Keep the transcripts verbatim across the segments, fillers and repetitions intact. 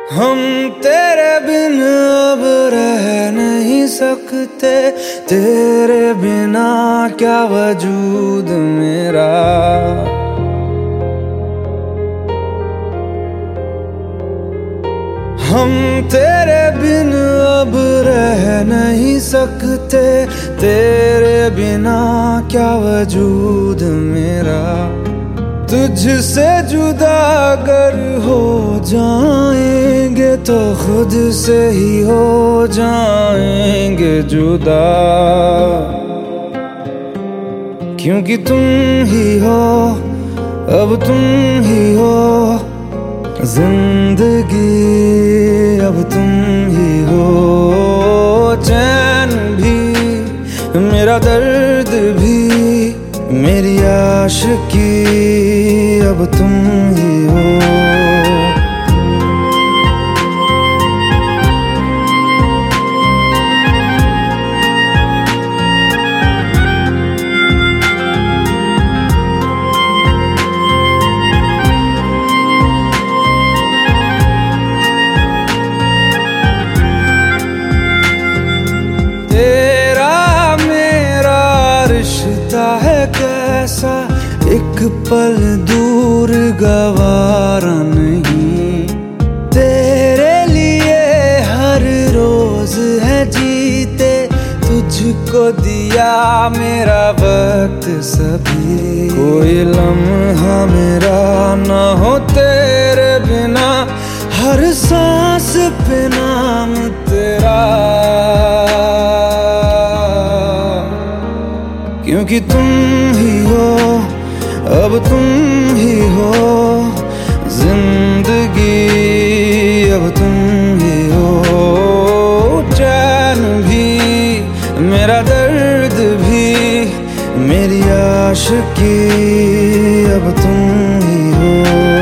हम तेरे बिन अब रह नहीं सकते, तेरे बिना क्या वजूद मेरा। हम तेरे बिन अब रह नहीं सकते, तेरे बिना क्या वजूद मेरा। तुझसे जुदा अगर हो जाएंगे तो खुद से ही हो जाएंगे जुदा, क्योंकि तुम ही हो, अब तुम ही हो जिंदगी, अब तुम ही हो। चैन भी मेरा दर्द भी मेरी आशिकी, अब तुम ही हो। तेरा मेरा रिश्ता है कैसा, एक पल दूर गवारा नहीं। तेरे लिए हर रोज है जीते, तुझको दिया मेरा वक्त सभी। कोई लम्हा मेरा ना हो तेरे बिना, हर सांस पे नाम तेरा, क्योंकि तुम ही हो, अब तुम ही हो जिंदगी, अब तुम ही हो। चैन भी मेरा दर्द भी मेरी आशिकी, अब तुम ही हो।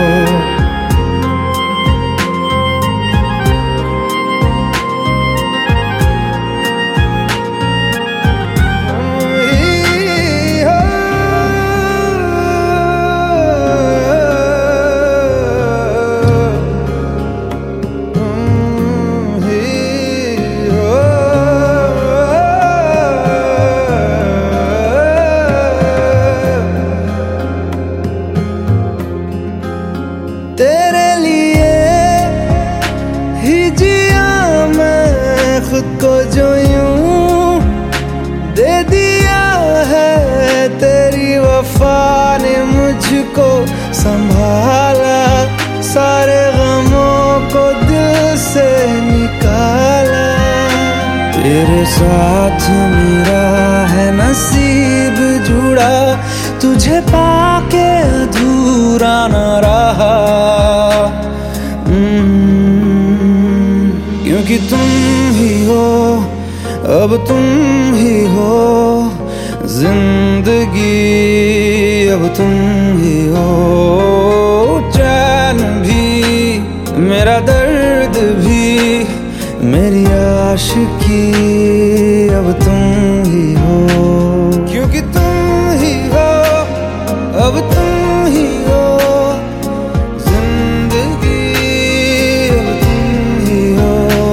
तेरे लिए ही जिया मैं खुद को, जो यूं दे दिया है तेरी वफा ने मुझको संभाला। सारे गमों को दिल से निकाला, तेरे साथ मेरा है नसीब जुड़ा, तुझे पाके अधूरा न रहा। क्योंकि तुम ही हो, अब तुम ही हो जिंदगी, अब तुम ही हो। चैन भी मेरा दर्द भी मेरी आशिकी, अब तुम ही हो। क्योंकि तुम ही हो, अब तुम ही हो जिंदगी, अब तुम ही हो।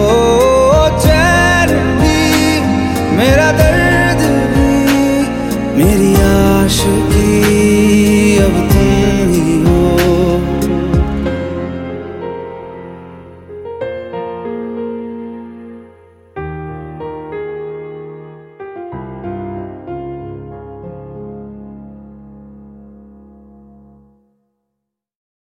चैन भी मेरा दर्द भी मेरी आशिकी।